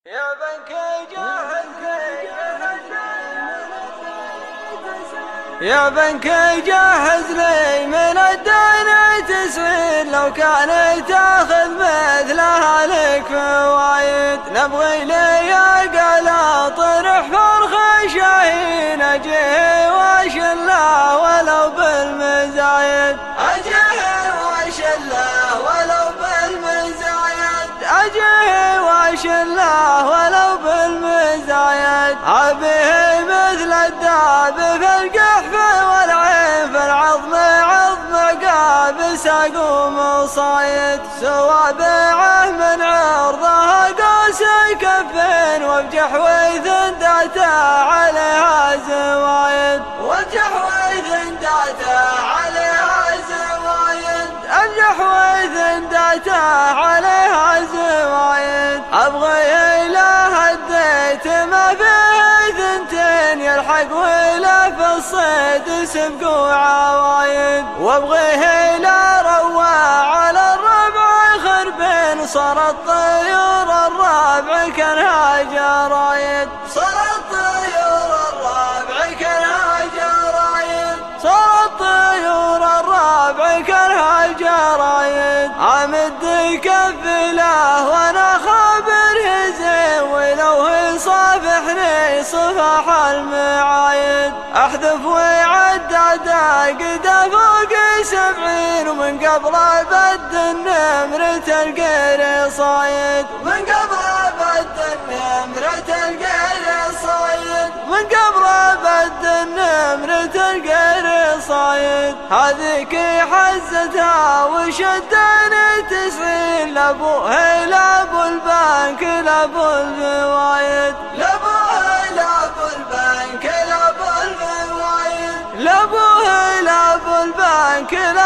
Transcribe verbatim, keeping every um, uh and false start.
يا بنك جهز لي يا بنك جهز لي من الدين تسعين، لو كانت تاخذ مثلها لك فوايد. نبغي لي يا قلا طرح فرخ شاهين، اجيه واشله ولو بالمزايد، اجيه واشله ولو بالمزايد، اجيه واشله ولو بالمزايد. ابيه مثل الداب في القحف والعين، في العظم عظم قابس اقوم صايد. سوابعه من عرضها قوس كفين، وبجحوي ثندته عليها زوايد، وبجحوي ثندته عليها زوايد، الجحوي ثندته عليها زوايد. ابغي له هديت ما فيه ثنتين، يلحق ولا في الصيد سبق وعوايد. وابغيه لا روى على الربع خربين، صارت طيور الرابع كانها جرايد، صارت طيور الرابع كانها جرايد، صارت طيور الرابع كانها جرايد. امد كفي له وانا خابره زين، ولو هي صافحني صفح المعايد. احذف وعدد قد فوق سبعين، ومن قبل بد النمر تلقى صايد، من قبل بد النمر تلقى صايد، من قبل بد النمر تلقى صايد. هذيك حزتها وشدني تسعين، لابوه لابو البنك لابو الفوايد، لابوه لابو البنك لابو الفوايد، لابوه لابو البنك.